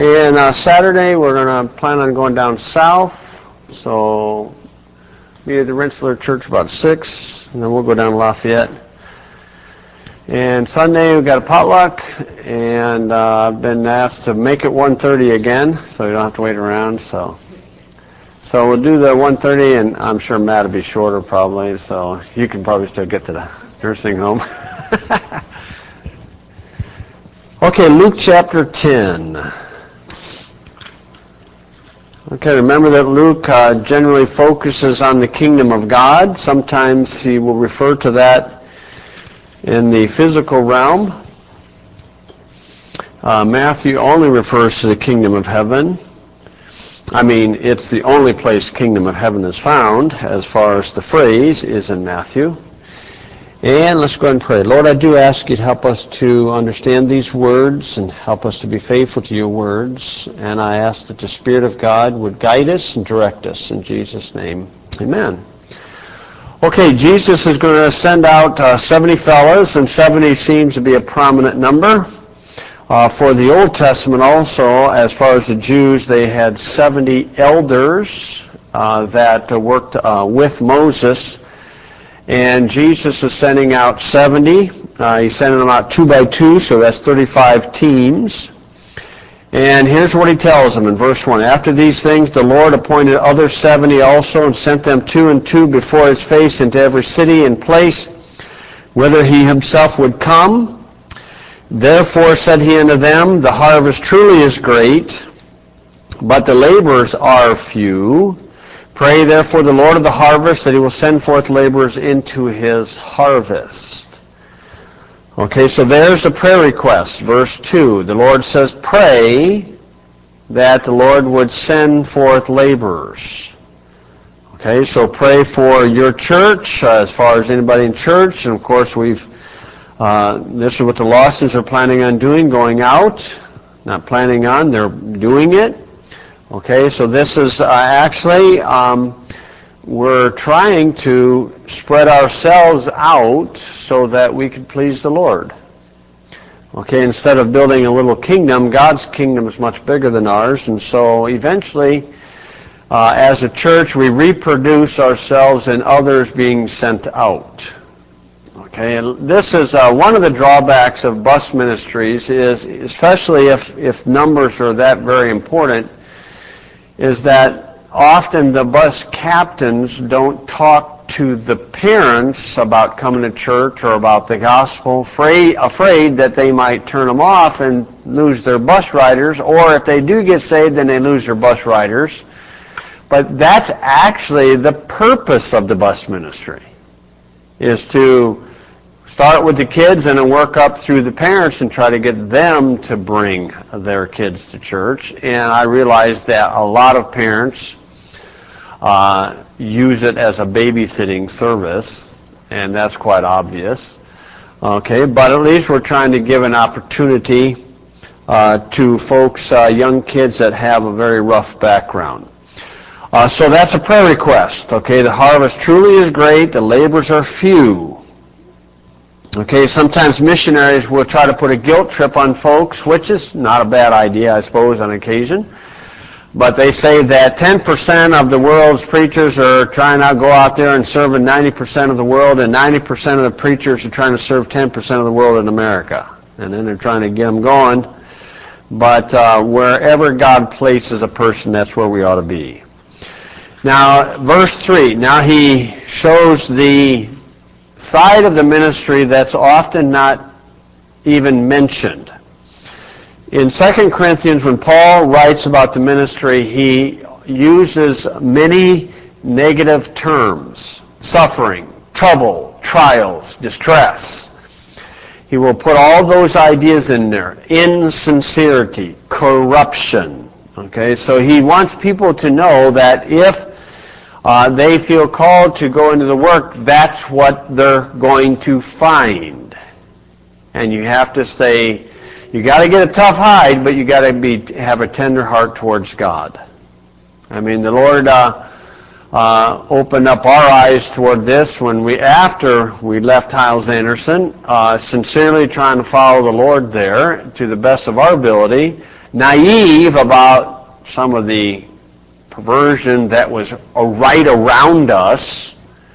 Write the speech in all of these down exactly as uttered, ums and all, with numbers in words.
And uh, Saturday, we're going to plan on going down south. So meet at the Rensselaer Church about six, and then we'll go down to Lafayette. And Sunday, we've got a potluck, and uh, I've been asked to make it one thirty again, so you don't have to wait around. So so we'll do the one thirty, and I'm sure Matt will be shorter probably, so you can probably still get to the nursing home. Okay, Luke chapter ten. Okay, remember that Luke uh, generally focuses on the kingdom of God. Sometimes he will refer to that in the physical realm. Uh, Matthew only refers to the kingdom of heaven. I mean, it's the only place kingdom of heaven is found as far as the phrase is in Matthew. And let's go ahead and pray. Lord, I do ask you to help us to understand these words and help us to be faithful to your words. And I ask that the Spirit of God would guide us and direct us in Jesus' name. Amen. Okay, Jesus is going to send out uh, seventy fellows, and seventy seems to be a prominent number. Uh, for the Old Testament also, as far as the Jews, they had seventy elders uh, that uh, worked uh, with Moses. And Jesus is sending out seventy. Uh, he's sending them out two by two, so that's thirty-five teams. And here's what he tells them in verse one. After these things, the Lord appointed other seventy also, and sent them two and two before his face into every city and place, whither he himself would come. Therefore said he unto them, the harvest truly is great, but the laborers are few. Pray therefore the Lord of the harvest that he will send forth laborers into his harvest. Okay, so there's a prayer request. Verse two, the Lord says, pray that the Lord would send forth laborers. Okay, so pray for your church, uh, as far as anybody in church. And of course, we've, uh, this is what the Lawsons are planning on doing, going out. Not planning on, they're doing it. Okay, so this is uh, actually, um, we're trying to spread ourselves out so that we can please the Lord. Okay, instead of building a little kingdom, God's kingdom is much bigger than ours, and so eventually, uh, as a church, we reproduce ourselves in others being sent out. Okay, and this is uh, one of the drawbacks of bus ministries is, especially if, if numbers are that very important, is that often the bus captains don't talk to the parents about coming to church or about the gospel, afraid, afraid that they might turn them off and lose their bus riders, or if they do get saved, then they lose their bus riders. But that's actually the purpose of the bus ministry, is to start with the kids and then work up through the parents and try to get them to bring their kids to church. And I realize that a lot of parents uh, use it as a babysitting service, and that's quite obvious. Okay, but at least we're trying to give an opportunity uh, to folks, uh, young kids that have a very rough background. Uh, so that's a prayer request. Okay, the harvest truly is great, the laborers are few. Okay, sometimes missionaries will try to put a guilt trip on folks, which is not a bad idea, I suppose, on occasion. But they say that ten percent of the world's preachers are trying to go out there and serve ninety percent of the world, and ninety percent of the preachers are trying to serve ten percent of the world in America. And then they're trying to get them going. But uh, wherever God places a person, that's where we ought to be. Now, verse three, now he shows the side of the ministry that's often not even mentioned. In Second Corinthians, when Paul writes about the ministry, he uses many negative terms: suffering, trouble, trials, distress. He will put all those ideas in there. Insincerity, corruption. Okay, so he wants people to know that if Uh, they feel called to go into the work, that's what they're going to find. And you have to stay, you got to get a tough hide, but you got to be have a tender heart towards God. I mean, the Lord uh, uh, opened up our eyes toward this when we, after we left Hyles Anderson, uh, sincerely trying to follow the Lord there to the best of our ability, naive about some of the perversion that was right around us.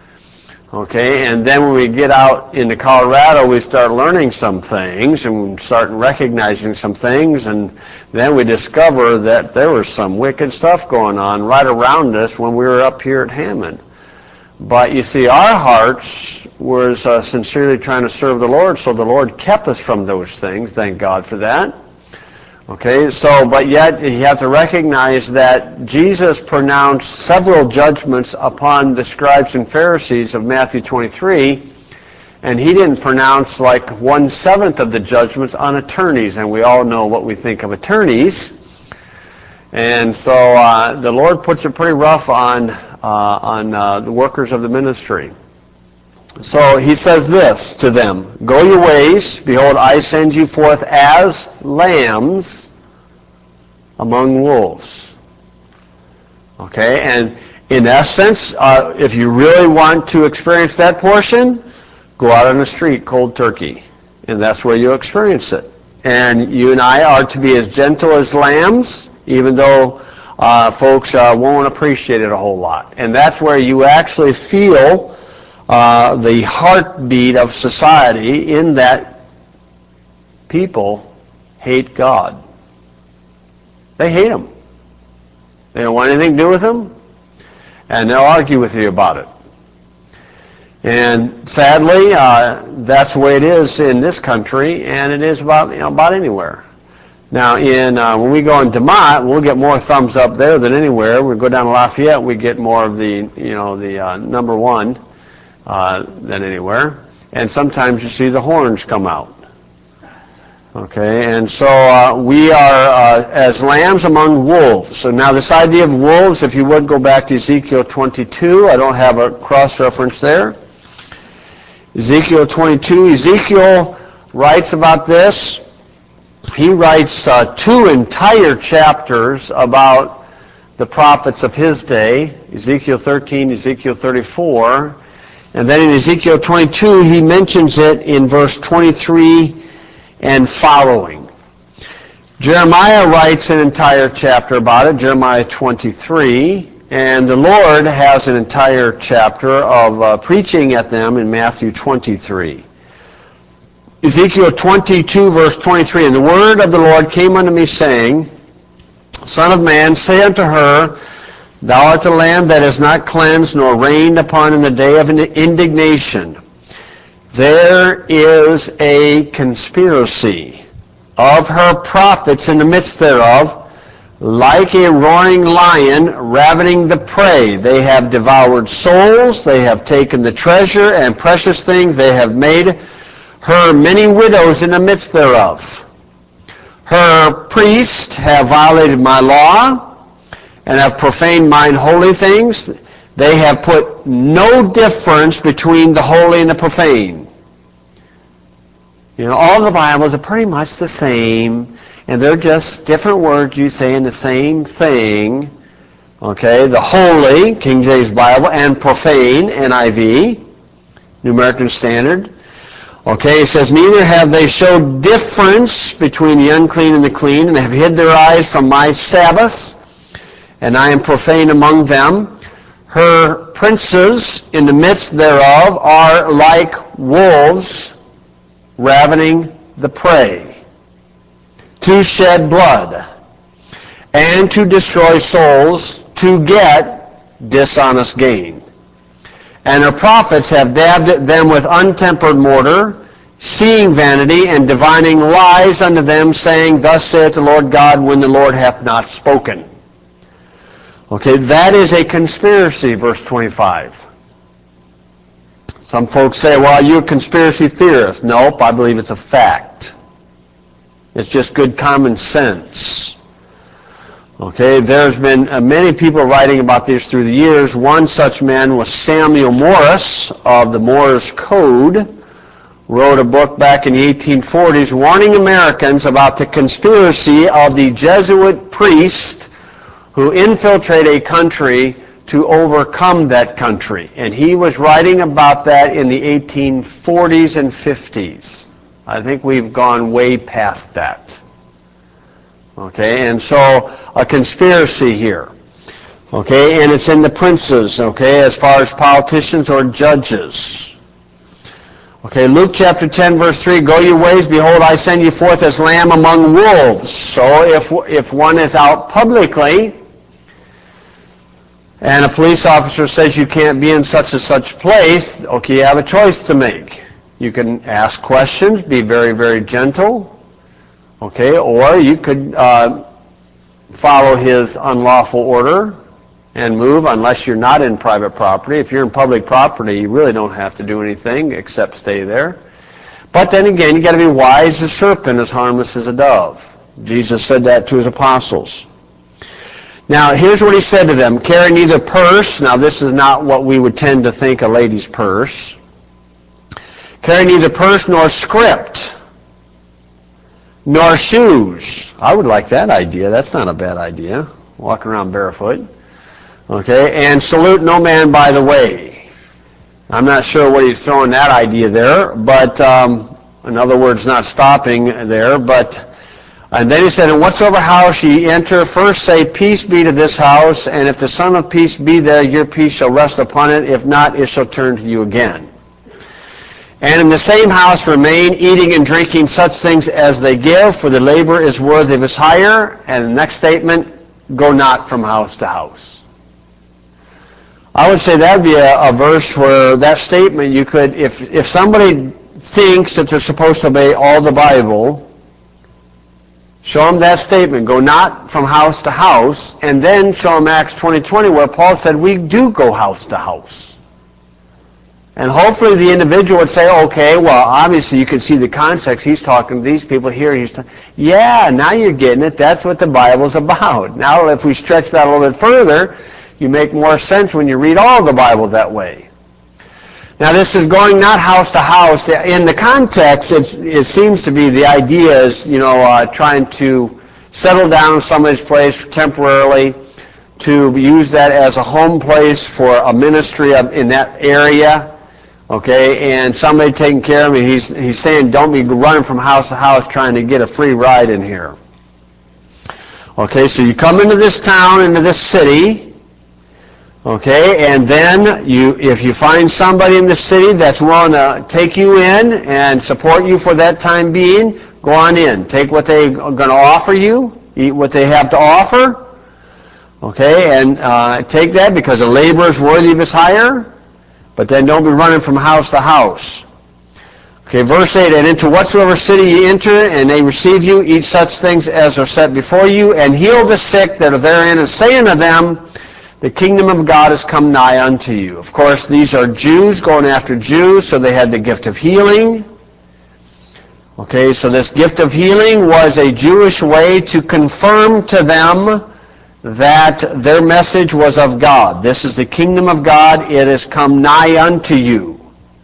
Okay, and then when we get out into Colorado, we start learning some things and start recognizing some things, and then we discover that there was some wicked stuff going on right around us when we were up here at Hammond. But you see, our hearts was uh, sincerely trying to serve the Lord, so the Lord kept us from those things. Thank God for that. Okay, so, but yet you have to recognize that Jesus pronounced several judgments upon the scribes and Pharisees of Matthew twenty-three, and he didn't pronounce like one-seventh of the judgments on attorneys, and we all know what we think of attorneys. And so uh, the Lord puts it pretty rough on, uh, on uh, the workers of the ministry. So he says this to them, "Go your ways, behold, I send you forth as lambs among wolves." Okay, and in essence, uh, if you really want to experience that portion, go out on the street cold turkey, and that's where you experience it. And you and I are to be as gentle as lambs, even though uh, folks uh, won't appreciate it a whole lot. And that's where you actually feel Uh, the heartbeat of society, in that people hate God. They hate Him. They don't want anything to do with Him, and they'll argue with you about it. And sadly, uh, that's the way it is in this country, and it is about, you know, about anywhere. Now, in uh, when we go in DeMott, we'll get more thumbs up there than anywhere. We go down to Lafayette, we get more of the, you know, the uh, number one. Uh, than anywhere, and sometimes you see the horns come out. Okay, and so uh, we are uh, as lambs among wolves. So now this idea of wolves, if you would go back to Ezekiel twenty-two, I don't have a cross-reference there. Ezekiel twenty-two, Ezekiel writes about this. He writes uh, two entire chapters about the prophets of his day, Ezekiel thirteen, Ezekiel thirty-four. And then in Ezekiel twenty-two, he mentions it in verse twenty-three and following. Jeremiah writes an entire chapter about it, Jeremiah twenty-three, and the Lord has an entire chapter of uh, preaching at them in Matthew twenty-three. Ezekiel twenty-two, verse twenty-three, "And the word of the Lord came unto me, saying, Son of man, say unto her, Thou art the land that is not cleansed nor rained upon in the day of indignation. There is a conspiracy of her prophets in the midst thereof, like a roaring lion ravening the prey. They have devoured souls, they have taken the treasure and precious things, they have made her many widows in the midst thereof. Her priests have violated my law, and have profaned mine holy things. They have put no difference between the holy and the profane." You know, all the Bibles are pretty much the same, and they're just different words you say in the same thing. Okay, the holy, King James Bible, and profane, N I V, New American Standard. Okay, it says, "Neither have they showed difference between the unclean and the clean, and have hid their eyes from my Sabbaths, and I am profane among them. Her princes in the midst thereof are like wolves ravening the prey, to shed blood, and to destroy souls, to get dishonest gain. And her prophets have dabbed them with untempered mortar, seeing vanity, and divining lies unto them, saying, Thus saith the Lord God, when the Lord hath not spoken." Okay, that is a conspiracy, verse twenty-five. Some folks say, well, you're a conspiracy theorist. Nope, I believe it's a fact. It's just good common sense. Okay, there's been uh, many people writing about this through the years. One such man was Samuel Morse of the Morse Code, wrote a book back in the eighteen forties warning Americans about the conspiracy of the Jesuit priest who infiltrate a country to overcome that country. And he was writing about that in the eighteen forties and fifties. I think we've gone way past that. Okay, and so a conspiracy here. Okay, and it's in the princes, okay, as far as politicians or judges. Okay, Luke chapter ten, verse three, go your ways, behold, I send you forth as lamb among wolves. So if if one is out publicly, and a police officer says you can't be in such and such place, okay, you have a choice to make. You can ask questions, be very, very gentle, okay, or you could uh, follow his unlawful order and move unless you're not in private property. If you're in public property, you really don't have to do anything except stay there. But then again, you got to be wise as a serpent, as harmless as a dove. Jesus said that to his apostles. Now, here's what he said to them. Carry neither purse. Now, this is not what we would tend to think a lady's purse. Carry neither purse nor script, nor shoes. I would like that idea. That's not a bad idea. Walking around barefoot. Okay, and salute no man by the way. I'm not sure what he's throwing that idea there, but um, in other words, not stopping there. But and then he said, "In whatsoever house ye enter, first say, Peace be to this house. And if the Son of Peace be there, your peace shall rest upon it. If not, it shall turn to you again. And in the same house remain, eating and drinking such things as they give, for the labor is worthy of his hire." And the next statement, go not from house to house. I would say that would be a, a verse where that statement you could, if if somebody thinks that they're supposed to obey all the Bible, show them that statement, go not from house to house, and then show them Acts twenty twenty where Paul said we do go house to house. And hopefully the individual would say, okay, well, obviously you can see the context. He's talking to these people here. He's ta- yeah, now you're getting it. That's what the Bible's about. Now if we stretch that a little bit further, you make more sense when you read all the Bible that way. Now this is going not house to house. In the context, it's, it seems to be the idea is, you know, uh, trying to settle down somebody's place temporarily, to use that as a home place for a ministry of, in that area. Okay, and somebody taking care of me. He's he's saying don't be running from house to house trying to get a free ride in here. Okay, so you come into this town, into this city. Okay, and then you, if you find somebody in the city that's willing to take you in and support you for that time being, go on in. Take what they're going to offer you, eat what they have to offer. Okay, and uh, take that because a laborer is worthy of his hire. But then don't be running from house to house. Okay, verse eight, and into whatsoever city ye enter, and they receive you, eat such things as are set before you, and heal the sick that are therein, and say unto them, the kingdom of God is come nigh unto you. Of course, these are Jews going after Jews, so they had the gift of healing. Okay, so this gift of healing was a Jewish way to confirm to them that their message was of God. This is the kingdom of God. It has come nigh unto you.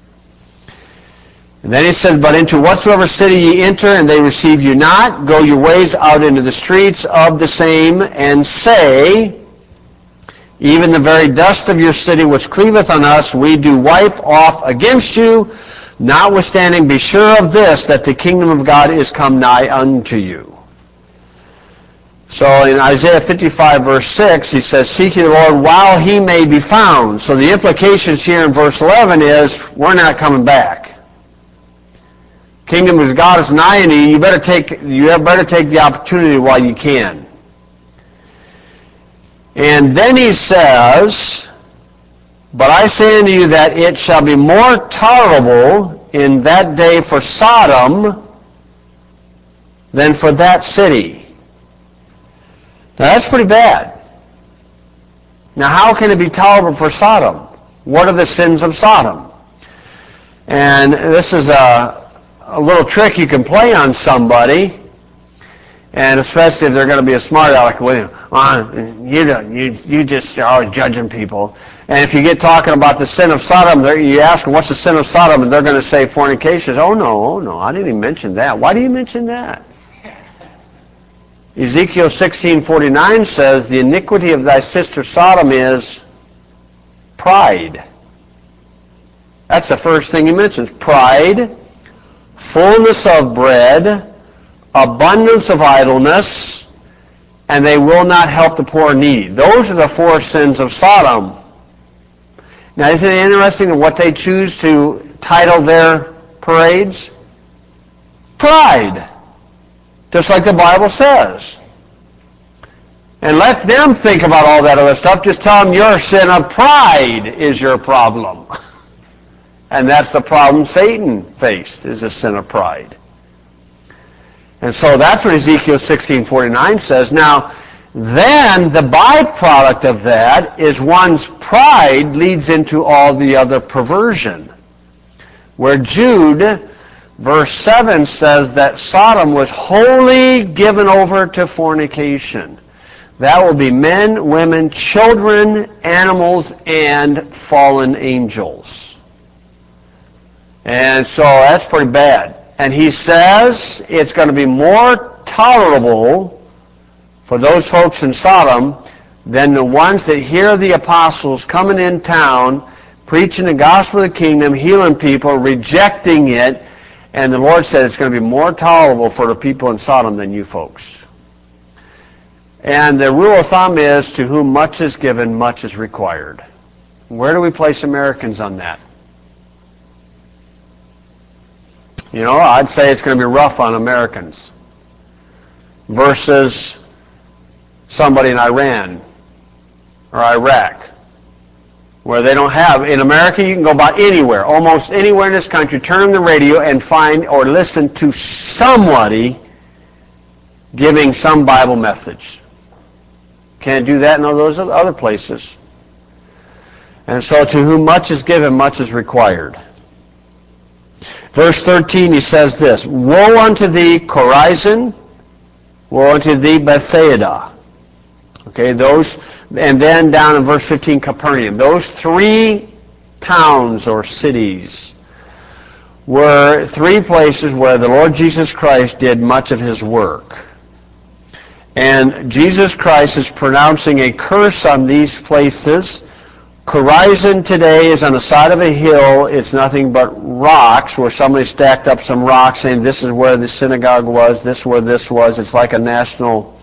And then he says, but into whatsoever city ye enter, and they receive you not, go your ways out into the streets of the same, and say, even the very dust of your city which cleaveth on us, we do wipe off against you. Notwithstanding, be sure of this, that the kingdom of God is come nigh unto you. So in Isaiah fifty-five, verse six, he says, seek ye the Lord while he may be found. So the implications here in verse eleven is, we're not coming back. Kingdom of God is nigh unto you. You better take, you better take the opportunity while you can. And then he says, but I say unto you that it shall be more tolerable in that day for Sodom than for that city. Now that's pretty bad. Now how can it be tolerable for Sodom? What are the sins of Sodom? And this is a, a little trick you can play on somebody, and especially if they're going to be a smart aleck with you. Uh, you, don't, you, you just are always judging people. And if you get talking about the sin of Sodom, you ask them, what's the sin of Sodom? And they're going to say fornication. Oh no, oh no, I didn't even mention that. Why do you mention that? Ezekiel sixteen forty-nine says, the iniquity of thy sister Sodom is pride. That's the first thing he mentions. Pride, fullness of bread, abundance of idleness, and they will not help the poor and needy. Those are the four sins of Sodom. Now, isn't it interesting what they choose to title their parades? Pride. Just like the Bible says. And let them think about all that other stuff. Just tell them your sin of pride is your problem. And that's the problem Satan faced, is a sin of pride. And so that's what Ezekiel sixteen forty-nine says. Now, then the byproduct of that is one's pride leads into all the other perversion. Where Jude, verse seven, says that Sodom was wholly given over to fornication. That will be men, women, children, animals, and fallen angels. And so that's pretty bad. And he says it's going to be more tolerable for those folks in Sodom than the ones that hear the apostles coming in town, preaching the gospel of the kingdom, healing people, rejecting it. And the Lord said it's going to be more tolerable for the people in Sodom than you folks. And the rule of thumb is, to whom much is given, much is required. Where do we place Americans on that? You know, I'd say it's going to be rough on Americans versus somebody in Iran or Iraq, where they don't have. In America, you can go about anywhere, almost anywhere in this country, turn on the radio and find or listen to somebody giving some Bible message. Can't do that in all those other places. And so, to whom much is given, much is required. Verse thirteen, he says this, woe unto thee, Chorazin, woe unto thee, Bethsaida. Okay, those, and then down in verse fifteen, Capernaum. Those three towns or cities were three places where the Lord Jesus Christ did much of his work. And Jesus Christ is pronouncing a curse on these places. Chorazin today is on the side of a hill. It's nothing but rocks, where somebody stacked up some rocks saying this is where the synagogue was, this is where this was. It's like a national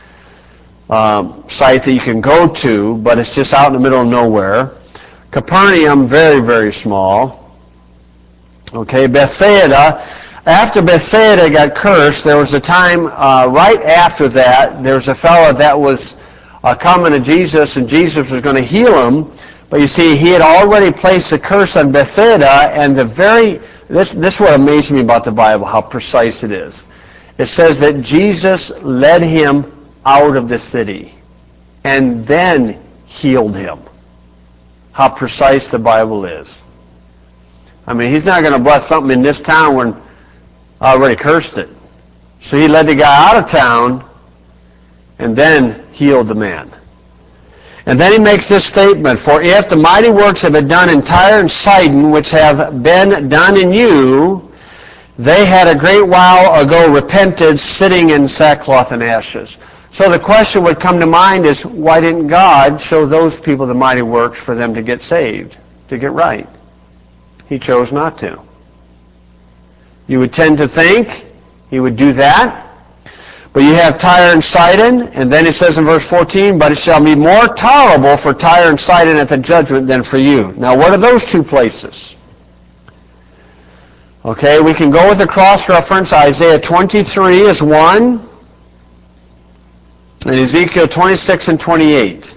um, site that you can go to, but it's just out in the middle of nowhere. Capernaum, very, very small. Okay, Bethsaida. After Bethsaida got cursed, there was a time uh, right after that, there was a fellow that was uh, coming to Jesus, and Jesus was going to heal him. But you see, he had already placed a curse on Bethsaida, and the very, this, this is what amazed me about the Bible, how precise it is. It says that Jesus led him out of the city, and then healed him. How precise the Bible is. I mean, he's not going to bless something in this town when I already cursed it. So he led the guy out of town, and then healed the man. And then he makes this statement, for if the mighty works have been done in Tyre and Sidon, which have been done in you, they had a great while ago repented, sitting in sackcloth and ashes. So the question would come to mind is, why didn't God show those people the mighty works for them to get saved, to get right? He chose not to. You would tend to think he would do that. But you have Tyre and Sidon, and then it says in verse fourteen, but it shall be more tolerable for Tyre and Sidon at the judgment than for you. Now, what are those two places? Okay, we can go with a cross-reference. Isaiah twenty-three is one, and Ezekiel twenty-six and twenty-eight.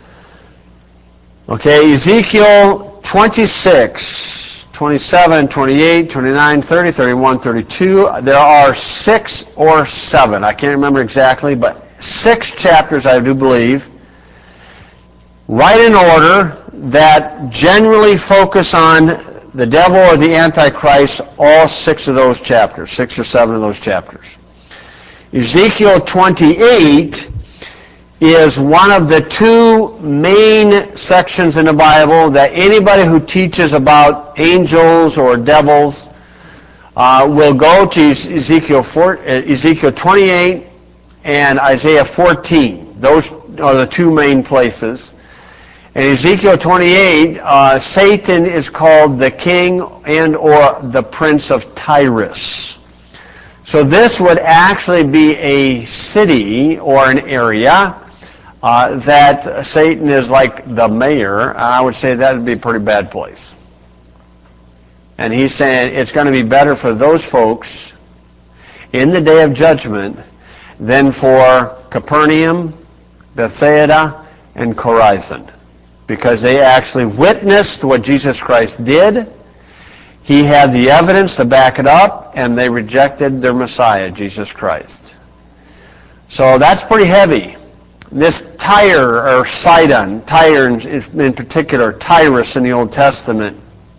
Okay, Ezekiel twenty-six, twenty-seven, twenty-eight, twenty-nine, thirty, thirty-one, thirty-two. There are six or seven. I can't remember exactly, but six chapters, I do believe, right in order, that generally focus on the devil or the Antichrist, all six of those chapters, six or seven of those chapters. Ezekiel twenty-eight is one of the two main sections in the Bible that anybody who teaches about angels or devils uh, will go to Ezekiel four, Ezekiel twenty-eight and Isaiah fourteen. Those are the two main places. In Ezekiel twenty-eight, uh, Satan is called the king and or the prince of Tyrus. So this would actually be a city or an area uh, that Satan is like the mayor. I would say that would be a pretty bad place. And he's saying it's going to be better for those folks in the day of judgment than for Capernaum, Bethsaida, and Chorazin, because they actually witnessed what Jesus Christ did. He had the evidence to back it up, and they rejected their Messiah, Jesus Christ. So that's pretty heavy. This Tyre, or Sidon, Tyre in particular, Tyrus in the Old Testament,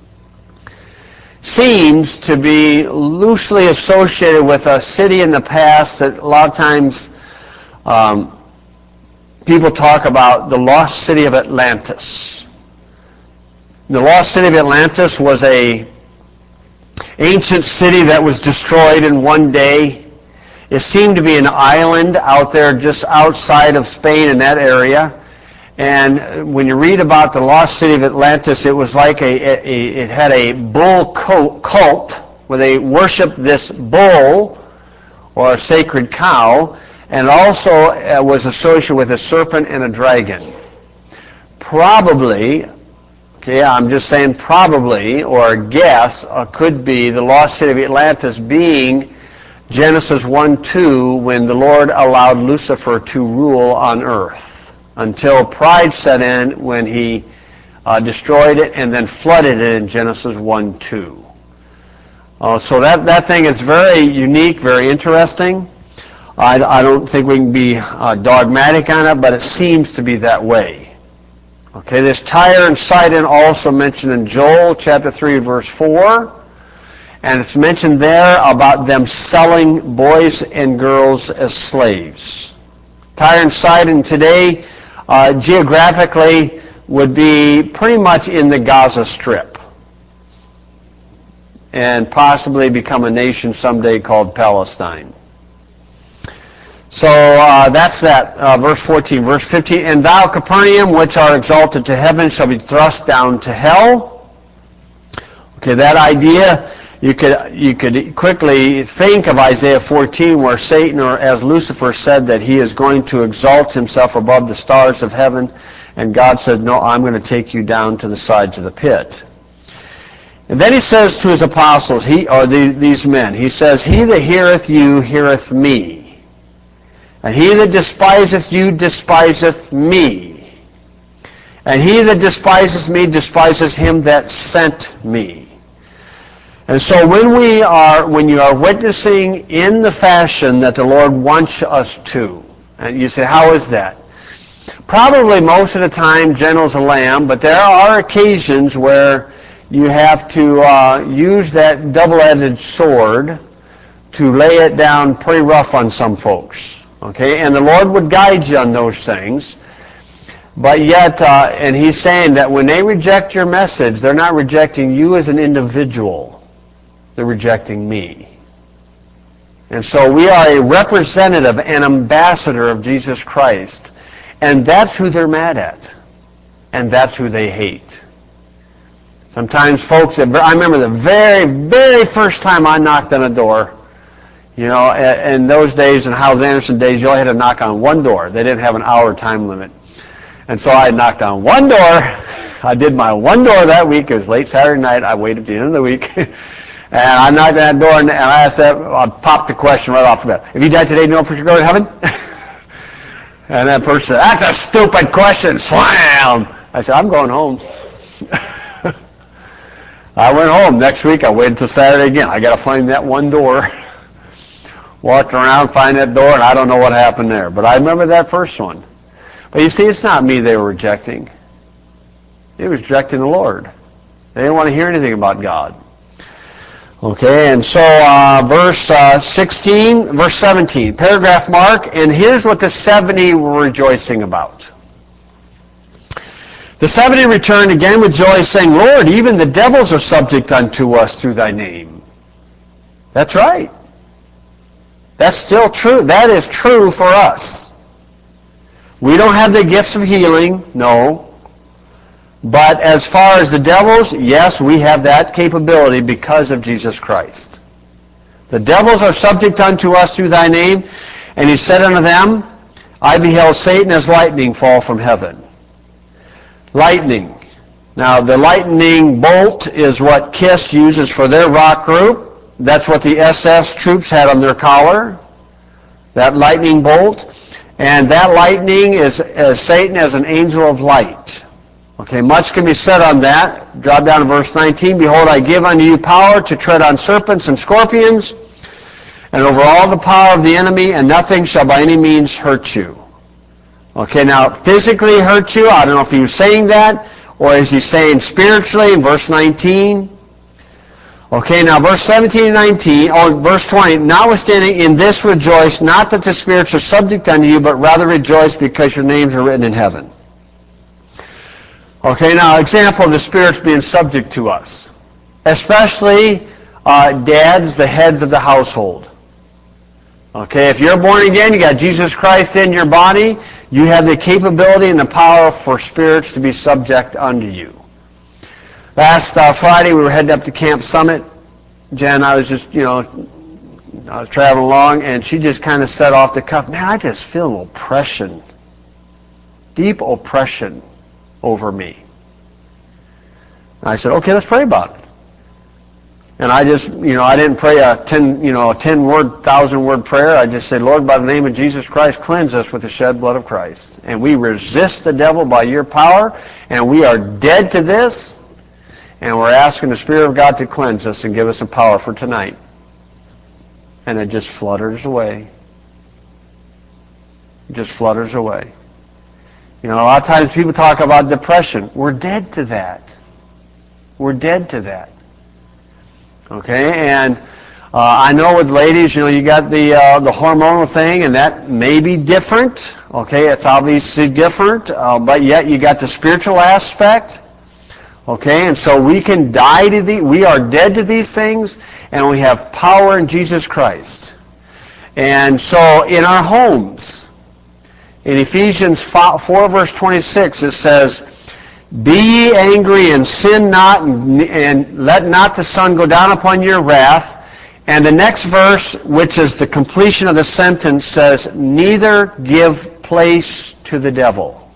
seems to be loosely associated with a city in the past that a lot of times um, people talk about, the lost city of Atlantis. The lost city of Atlantis was a ancient city that was destroyed in one day. It seemed to be an island out there just outside of Spain in that area. And when you read about the lost city of Atlantis, it was like a, a it had a bull cult where they worshipped this bull or a sacred cow, and also uh, was associated with a serpent and a dragon. Probably, okay, I'm just saying probably, or a guess, uh, could be the lost city of Atlantis being Genesis one two, when the Lord allowed Lucifer to rule on earth, until pride set in when he uh, destroyed it and then flooded it in Genesis one two. Uh, so that, that thing is very unique, very interesting. I, I don't think we can be uh, dogmatic on it, but it seems to be that way. Okay, this Tyre and Sidon also mentioned in Joel chapter three, verse four, and it's mentioned there about them selling boys and girls as slaves. Tyre and Sidon today, uh, geographically, would be pretty much in the Gaza Strip, and possibly become a nation someday called Palestine. So uh, that's that, uh, verse fourteen. Verse fifteen, and thou, Capernaum, which art exalted to heaven, shall be thrust down to hell. Okay, that idea, you could you could quickly think of Isaiah fourteen, where Satan, or as Lucifer, said that he is going to exalt himself above the stars of heaven, and God said, no, I'm going to take you down to the sides of the pit. And then he says to his apostles, he or the, these men, he says, he that heareth you heareth me. And he that despiseth you despiseth me. And he that despiseth me despiseth him that sent me. And so when we are, when you are witnessing in the fashion that the Lord wants us to, and you say, how is that? Probably most of the time, gentle as a lamb, but there are occasions where you have to uh, use that double-edged sword to lay it down pretty rough on some folks. Okay, and the Lord would guide you on those things. But yet, uh, and he's saying that when they reject your message, they're not rejecting you as an individual. They're rejecting me. And so we are a representative, an ambassador of Jesus Christ. And that's who they're mad at. And that's who they hate. Sometimes folks, I remember the very, very first time I knocked on a door. You know, in those days, in Howes Anderson days, you only had to knock on one door. They didn't have an hour time limit. And so I knocked on one door. I did my one door that week. It was late Saturday night. I waited to the end of the week. And I knocked on that door, and I asked that, I popped the question right off the bat. If you died today, do you know if you're going to heaven? And that person said, that's a stupid question. Slam! I said, I'm going home. I went home. Next week, I waited until Saturday again. I got to find that one door. Walked around, find that door, and I don't know what happened there. But I remember that first one. But you see, it's not me they were rejecting. They were rejecting the Lord. They didn't want to hear anything about God. Okay, and so uh, verse uh, sixteen, verse seventeen, paragraph mark, and here's what the seventy were rejoicing about. The seventy returned again with joy, saying, Lord, even the devils are subject unto us through thy name. That's right. That's still true. That is true for us. We don't have the gifts of healing, no. But as far as the devils, yes, we have that capability because of Jesus Christ. The devils are subject unto us through thy name. And he said unto them, I beheld Satan as lightning fall from heaven. Lightning. Now, the lightning bolt is what KISS uses for their rock group. That's what the S S troops had on their collar, that lightning bolt. And that lightning is as Satan as an angel of light. Okay, much can be said on that. Drop down to verse nineteen. Behold, I give unto you power to tread on serpents and scorpions, and over all the power of the enemy, and nothing shall by any means hurt you. Okay, now, physically hurt you, I don't know if he was saying that, or is he saying spiritually in verse nineteen? Okay, now verse seventeen and nineteen, oh, verse twenty, notwithstanding in this rejoice, not that the spirits are subject unto you, but rather rejoice because your names are written in heaven. Okay, now example of the spirits being subject to us. Especially uh, dads, the heads of the household. Okay, if you're born again, you got Jesus Christ in your body, you have the capability and the power for spirits to be subject unto you. Last uh, Friday, we were heading up to Camp Summit. Jen, I was just, you know, I was traveling along, and she just kind of set off the cuff, man, I just feel an oppression, deep oppression over me. And I said, okay, let's pray about it. And I just, you know, I didn't pray a ten, you know, a ten word, thousand word prayer. I just said, Lord, by the name of Jesus Christ, cleanse us with the shed blood of Christ. And we resist the devil by your power, and we are dead to this, and we're asking the Spirit of God to cleanse us and give us some power for tonight. And it just flutters away. It just flutters away. You know, a lot of times people talk about depression. We're dead to that. We're dead to that. Okay, and uh, I know with ladies, you know, you got the uh, the hormonal thing, and that may be different. Okay, it's obviously different, uh, but yet you got the spiritual aspect. Okay, and so we can die to the, we are dead to these things, and we have power in Jesus Christ. And so in our homes, in Ephesians four, verse twenty-six, it says, be ye angry and sin not, and, and let not the sun go down upon your wrath. And the next verse, which is the completion of the sentence, says, neither give place to the devil.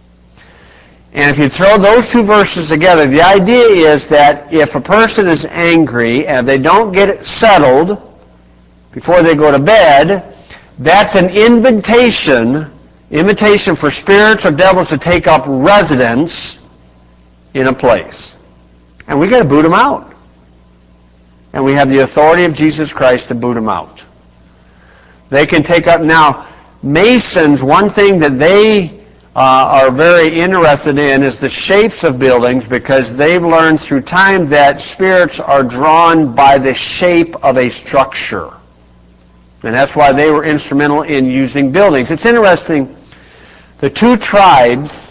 And if you throw those two verses together, the idea is that if a person is angry and if they don't get it settled before they go to bed, that's an invitation, invitation for spirits or devils to take up residence in a place. And we got to boot them out. And we have the authority of Jesus Christ to boot them out. They can take up, now, Masons, one thing that they uh, are very interested in is the shapes of buildings, because they've learned through time that spirits are drawn by the shape of a structure. And that's why they were instrumental in using buildings. It's interesting, the two tribes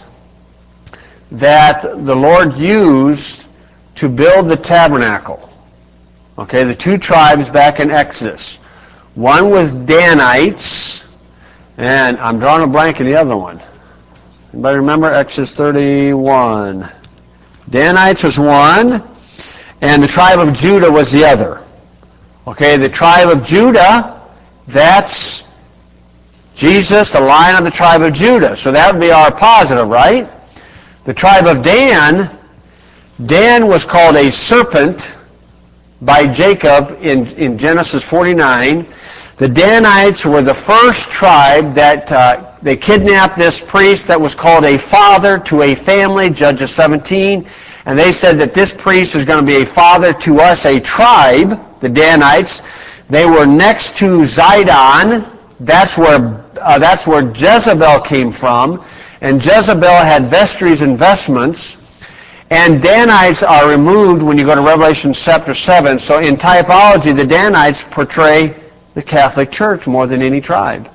that the Lord used to build the tabernacle. Okay, the two tribes back in Exodus. One was Danites, and I'm drawing a blank in the other one. Anybody remember Exodus thirty-one? Danites was one, and the tribe of Judah was the other. Okay, the tribe of Judah, that's Jesus, the Lion of the tribe of Judah. So that would be our positive, right? The tribe of Dan, Dan was called a serpent by Jacob in, in Genesis forty-nine. The Danites were the first tribe that uh, they kidnapped this priest that was called a father to a family, Judges seventeen, and they said that this priest is going to be a father to us, a tribe, the Danites. They were next to Zidon. That's where, uh, that's where Jezebel came from. And Jezebel had vestries and vestments, and Danites are removed when you go to Revelation chapter seven. So in typology, the Danites portray the Catholic Church more than any tribe.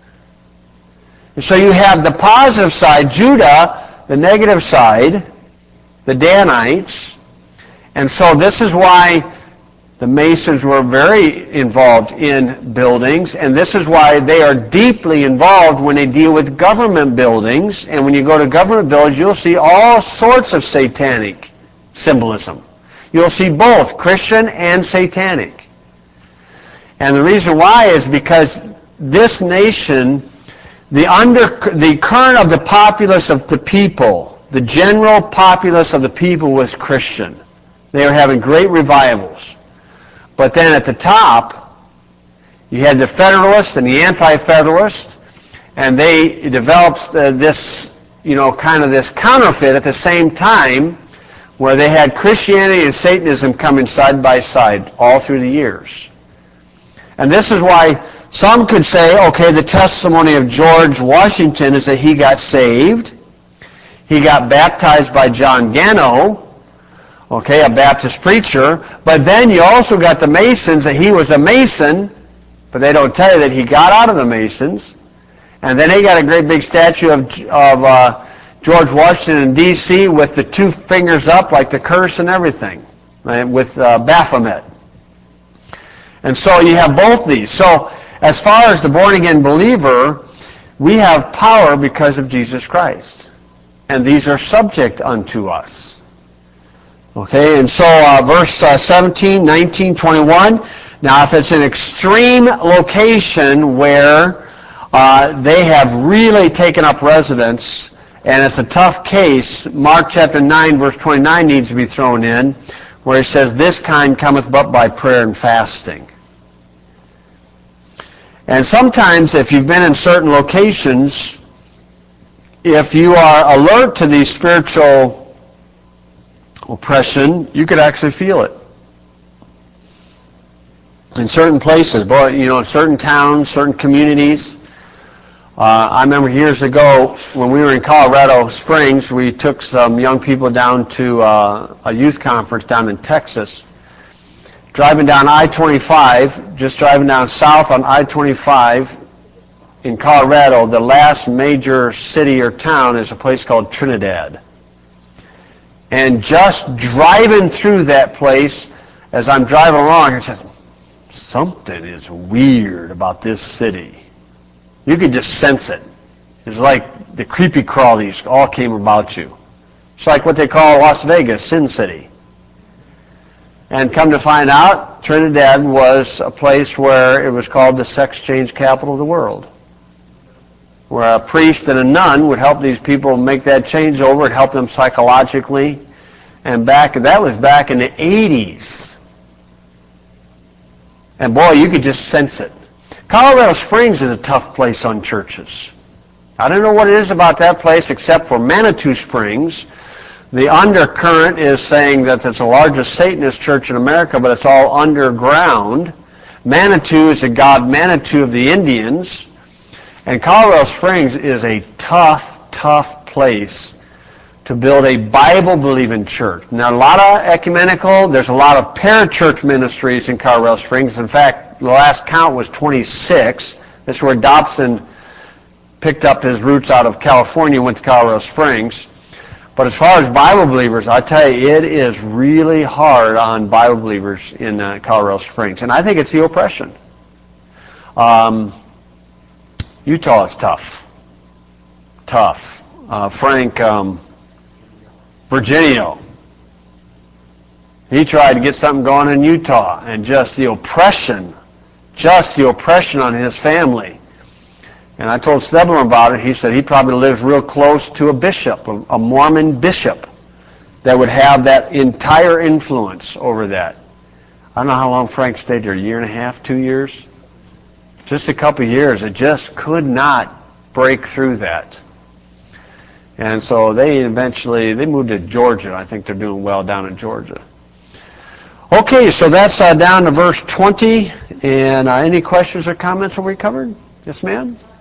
And so you have the positive side, Judah, the negative side, the Danites, and so this is why the Masons were very involved in buildings, and this is why they are deeply involved when they deal with government buildings. And when you go to government buildings, you'll see all sorts of satanic symbolism. You'll see both Christian and satanic. And the reason why is because this nation, the under the current of the populace of the people, the general populace of the people was Christian. They were having great revivals. But then at the top, you had the Federalists and the Anti-Federalists, and they developed uh, this, you know, kind of this counterfeit at the same time, where they had Christianity and Satanism coming side by side all through the years. And this is why some could say, okay, the testimony of George Washington is that he got saved. He got baptized by John Gano, okay, a Baptist preacher. But then you also got the Masons, that he was a Mason, but they don't tell you that he got out of the Masons. And then they got a great big statue of, of uh, George Washington in D C with the two fingers up like the curse and everything, right, with uh, Baphomet. And so you have both these. So as far as the born-again believer, we have power because of Jesus Christ. And these are subject unto us. Okay, and so uh, verse uh, seventeen, nineteen, twenty-one. Now if it's an extreme location where uh, they have really taken up residence, and it's a tough case, Mark chapter nine, verse twenty-nine needs to be thrown in, where he says, this kind cometh but by prayer and fasting. And sometimes, if you've been in certain locations, if you are alert to the spiritual oppression, you could actually feel it. In certain places, boy, you know, in certain towns, certain communities. Uh, I remember years ago when we were in Colorado Springs, we took some young people down to uh, a youth conference down in Texas. Driving down I twenty-five, just driving down south on I twenty-five in Colorado, the last major city or town is a place called Trinidad. And just driving through that place, as I'm driving along, I said, something is weird about this city. You could just sense it. It's like the creepy crawlies all came about you. It's like what they call Las Vegas, Sin City. And come to find out, Trinidad was a place where it was called the sex change capital of the world, where a priest and a nun would help these people make that changeover and help them psychologically. And back that was back in the eighties. And boy, you could just sense it. Colorado Springs is a tough place on churches. I don't know what it is about that place except for Manitou Springs. The undercurrent is saying that it's the largest Satanist church in America, but it's all underground. Manitou is the god Manitou of the Indians. And Colorado Springs is a tough, tough place to build a Bible-believing church. Now, a lot of ecumenical, there's a lot of parachurch ministries in Colorado Springs. In fact, the last count was twenty-six. This is where Dobson picked up his roots out of California and went to Colorado Springs. But as far as Bible believers, I tell you, it is really hard on Bible believers in uh, Colorado Springs. And I think it's the oppression. Um, Utah is tough. Tough. Uh, Frank um, Virginio, he tried to get something going in Utah, and just the oppression, just the oppression on his family. And I told Stebler about it. He said he probably lives real close to a bishop, a, a Mormon bishop, that would have that entire influence over that. I don't know how long Frank stayed there, a year and a half, two years? Just a couple of years. It just could not break through that. And so they eventually, they moved to Georgia. I think they're doing well down in Georgia. Okay, so that's uh, down to verse twenty. And uh, any questions or comments that we covered? Yes, ma'am?